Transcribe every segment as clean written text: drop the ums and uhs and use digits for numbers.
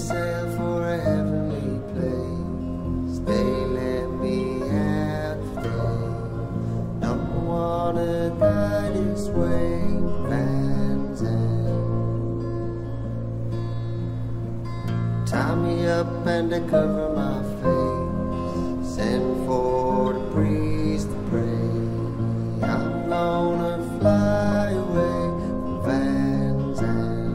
sail for a heavenly place. They let me have today. Don't wanna die this way, Van Zandt. Tie me up and to cover my face. Send for the priest to pray. I'm gonna fly away from Van Zandt.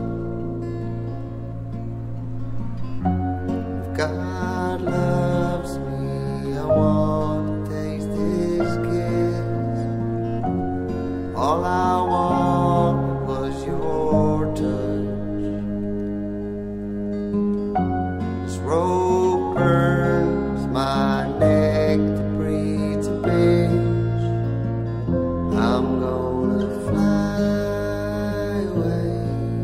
If God loves me, I want to taste His kiss. All I wanted was your touch. This rope burns my neck to breathe a bitch. I'm gonna fly away.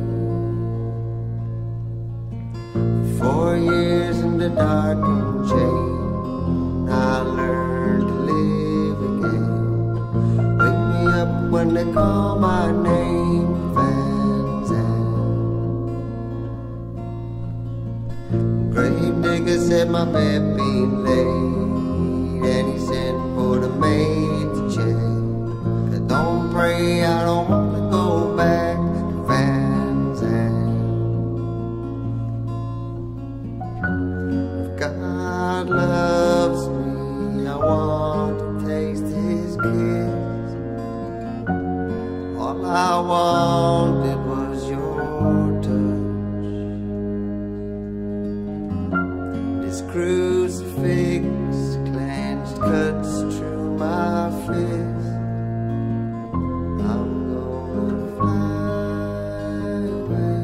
4 years in the dark and chain, I learned to live again. Wake me up when they call my name, Van Zandt. Grave digger said my bed been laid, and he sent for the maid to check. But don't pray, I don't wanna go back to Van Zandt. If God loves me, I want to taste His kiss. All I wanted was your touch. This crucifix clenched cuts through my fist. I'm gonna fly away.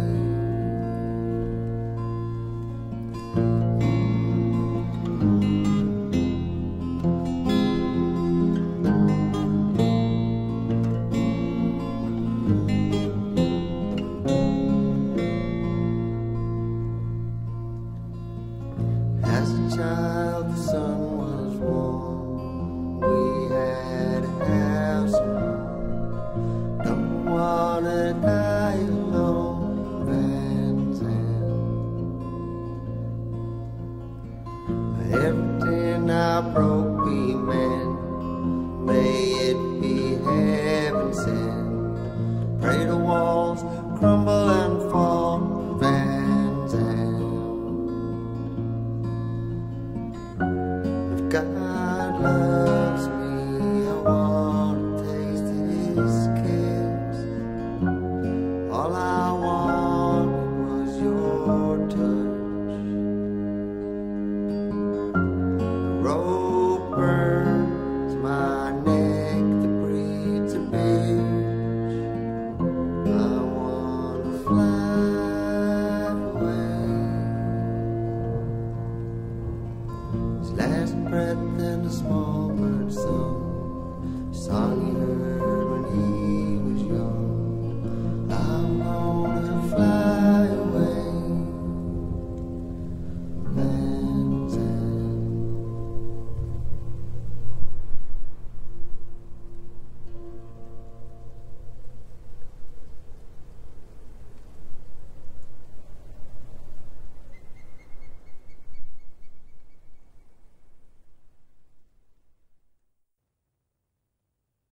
As a child, the sun was warm. We had a house alone. Don't wanna die alone, Van Zandt. Everything I broke be meant. May it be heaven sent. Pray the walls crumble and fall, Van Zandt. If God loves me, I want to taste His kiss. All I wanted was your touch. The rope burns my neck to breathe a bitch. I wanna fly away. His last breath and a small bird song he heard